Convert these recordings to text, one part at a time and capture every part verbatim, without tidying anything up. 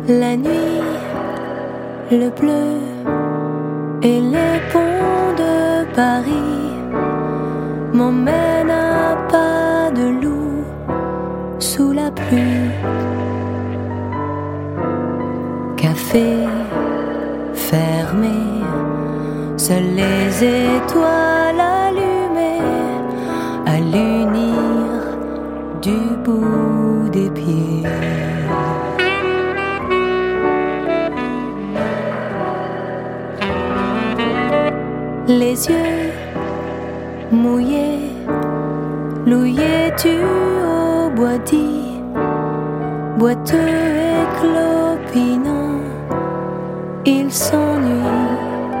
La nuit, le bleu et les ponts de Paris m'emmènent à pas de loup sous la pluie. Café fermé, seules les étoiles allumées à l'unir du bout des pieds. Les yeux mouillés, louillés-tu au bois dit, boiteux et clopinant, il s'ennuie.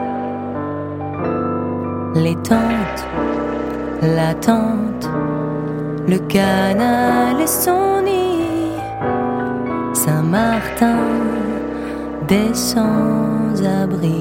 Les tentes, la tente, le canal et son nid, Saint-Martin des sans-abri.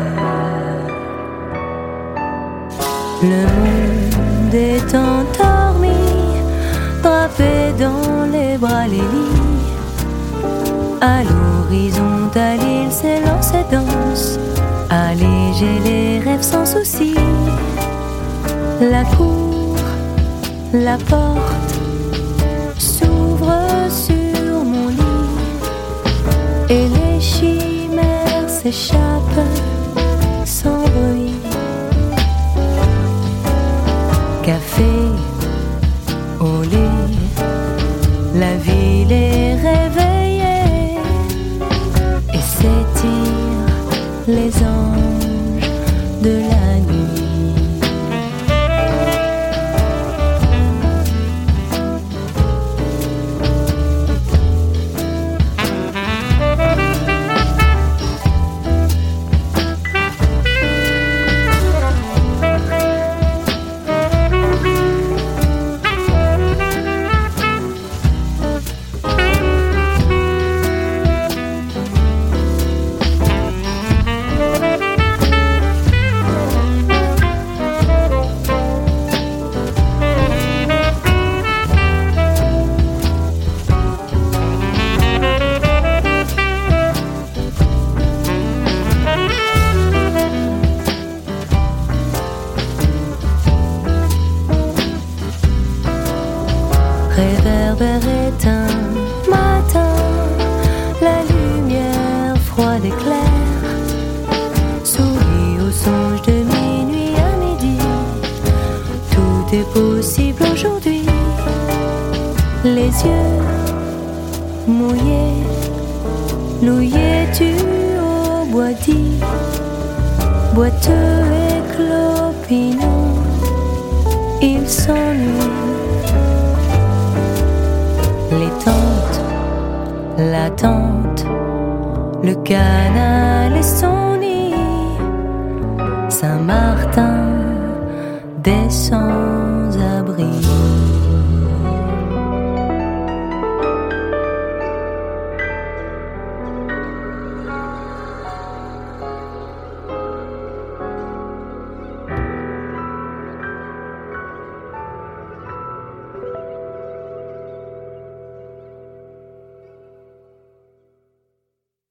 Le monde est endormi, drapé dans les bras les lits. À l'horizontale il s'élance et danse, alléger les rêves sans souci. La cour, la porte s'ouvre sur mon lit et les chimères s'échappent sans bruit. Café au lit, la ville est réveillée et s'étirent les anges de la nuit. Réverbère éteint, matin, la lumière froide et claire sourit au songe de minuit à midi. Tout est possible aujourd'hui. Les yeux mouillés, louillés-tu au bois dit, boiteux et clopinant, il s'ennuie. Les tentes, la tente, le canal et son nid, Saint-Martin descend.